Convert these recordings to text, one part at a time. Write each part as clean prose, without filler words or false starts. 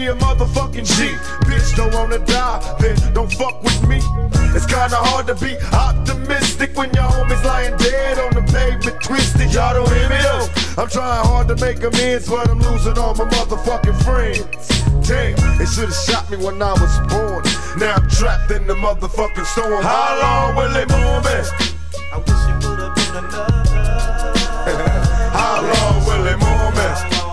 a motherfucking G. Bitch, don't wanna die, then don't fuck with me. It's kinda hard to be optimistic when your homies lying dead on the pavement twisted. Y'all don't hear me though. I'm trying hard to make amends, but I'm losing all my motherfucking friends. Damn, they should've shot me when I was born. Now I'm trapped in the motherfucking storm. How long will they move me? I wish it would've been another. How long will they move me?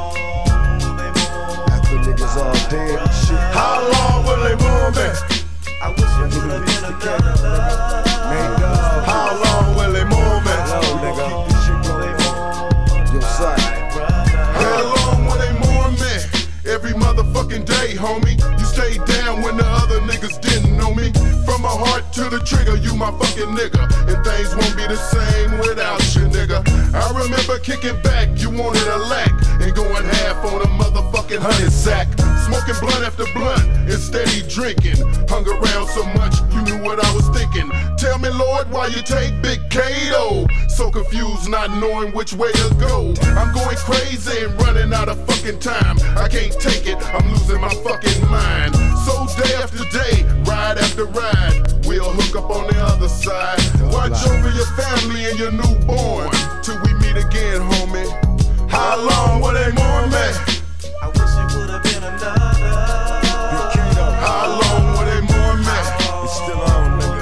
After niggas all dead and shit. How long will they move me? I wish it would've been another. How long will they move me? Keep this shit going. Yo, son. How long will they mourn me? Every motherfucking day, homie. You stayed down when the other niggas didn't know me. From my heart to the trigger, you my fucking nigga. And things won't be the same without you, nigga. I remember kicking back, you wanted a lack. And going half on a motherfucking 100 sack. Smoking blunt after blunt and steady drinking. Hung around so much, you knew what I was thinking. Tell me, Lord, why you take Big Kato? So confused, not knowing which way to go. I'm going crazy and running out of fucking time. I can't take it, I'm losing my fucking mind. So day after day, ride after ride, we'll hook up on the other side. Watch over your family and your newborn till we meet again, homie. How long will they mourn me? I wish it would've been another. How long will they mourn me? It's still on, nigga.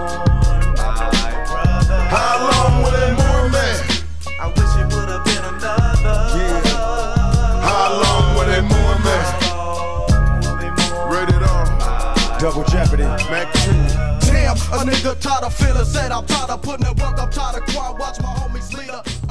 How long will they mourn me? I wish it would've been another. How long will they mourn me? Rated R. Double Jeopardy. Mac 2. Damn, a nigga tired of feeling sad. I'm tired of putting in work. I'm tired of crying. Watch my homies leader.